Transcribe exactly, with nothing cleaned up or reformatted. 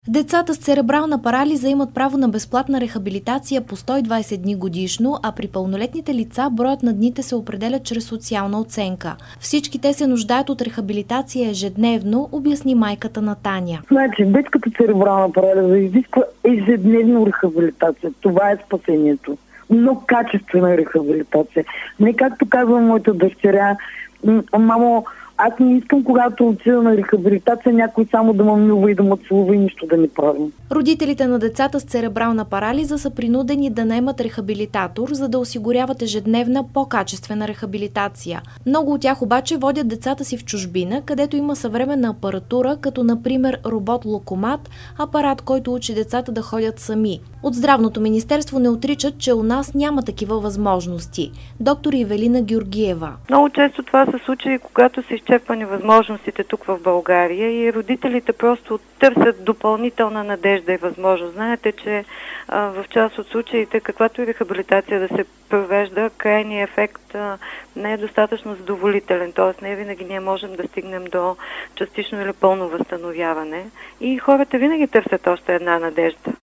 Децата с церебрална парализа имат право на безплатна рехабилитация по сто и двадесет дни годишно, а при пълнолетните лица броят на дните се определя чрез социална оценка. Всички те се нуждаят от рехабилитация ежедневно, обясни майката на Таня. Значи, детската церебрална парализа изисква ежедневно рехабилитация. Това е спасението. Но качествена рехабилитация. Не както казва моята дъщеря, мамо, аз не искам, когато отида на рехабилитация, някой само да ме милва и да ме целува и нищо да не правим. Родителите на децата с церебрална парализа са принудени да наемат рехабилитатор, за да осигуряват ежедневна по-качествена рехабилитация. Много от тях обаче водят децата си в чужбина, където има съвременна апаратура, като например робот-локомат, апарат, който учи децата да ходят сами. От Здравното министерство не отричат, че у нас няма такива възможности. Доктор Ивелина Георгиева. Много често това се случи, когато са изчерпани възможностите тук в България и родителите просто търсят допълнителна надежда и възможност. Знаете, че а, в част от случаите, каквато и рехабилитация да се провежда, крайният ефект а, не е достатъчно задоволителен, т.е. не винаги ние можем да стигнем до частично или пълно възстановяване и хората винаги търсят още една надежда.